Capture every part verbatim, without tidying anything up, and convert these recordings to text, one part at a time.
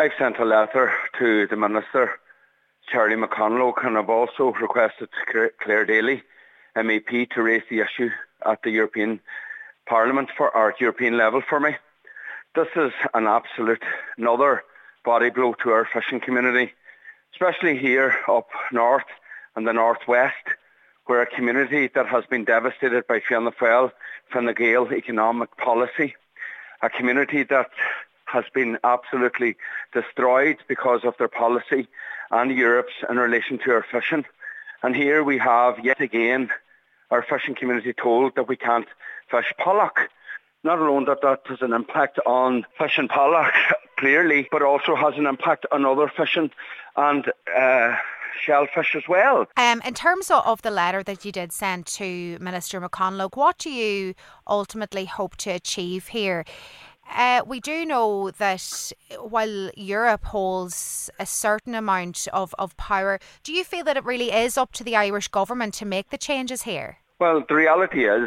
I've sent a letter to the Minister, Charlie McConalogue, and I've also requested Claire Daly, M E P, to raise the issue at the European Parliament for our European level for me. This is an absolute another body blow to our fishing community, especially here up north and the northwest, where a community that has been devastated by Fianna Fáil, Fine Gael economic policy, a community that has been absolutely destroyed because of their policy and Europe's in relation to our fishing. And here we have yet again our fishing community told that we can't fish pollock. Not alone that that has an impact on fishing pollock, clearly, but also has an impact on other fishing and uh, shellfish as well. Um, in terms of the letter that you did send to Minister McConalogue, what do you ultimately hope to achieve here? Uh, we do know that while Europe holds a certain amount of, of power, do you feel that it really is up to the Irish government to make the changes here? Well, the reality is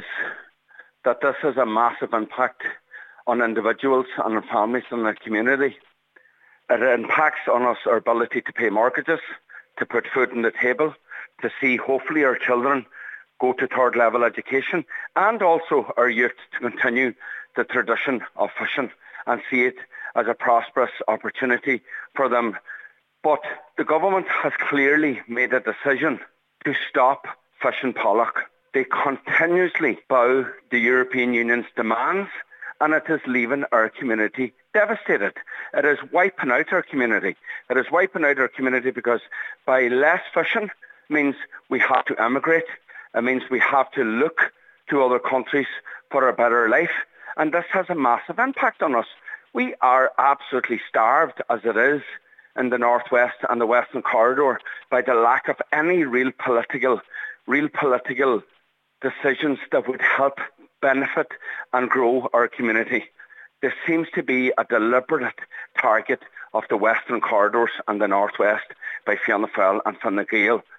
that this has a massive impact on individuals and on families and the community. It impacts on us, our ability to pay mortgages, to put food on the table, to see hopefully our children go to third level education, and also our youth to continue the tradition of fishing and see it as a prosperous opportunity for them. But the government has clearly made a decision to stop fishing pollock. They continuously bow the European Union's demands, and it is leaving our community devastated. It is wiping out our community. It is wiping out our community because by less fishing means we have to emigrate. It means we have to look to other countries for a better life. And this has a massive impact on us. We are absolutely starved as it is in the northwest and the western corridor by the lack of any real political, real political decisions that would help benefit and grow our community. This seems to be a deliberate target of the western corridors and the northwest by Fianna Fáil and Fine Gael.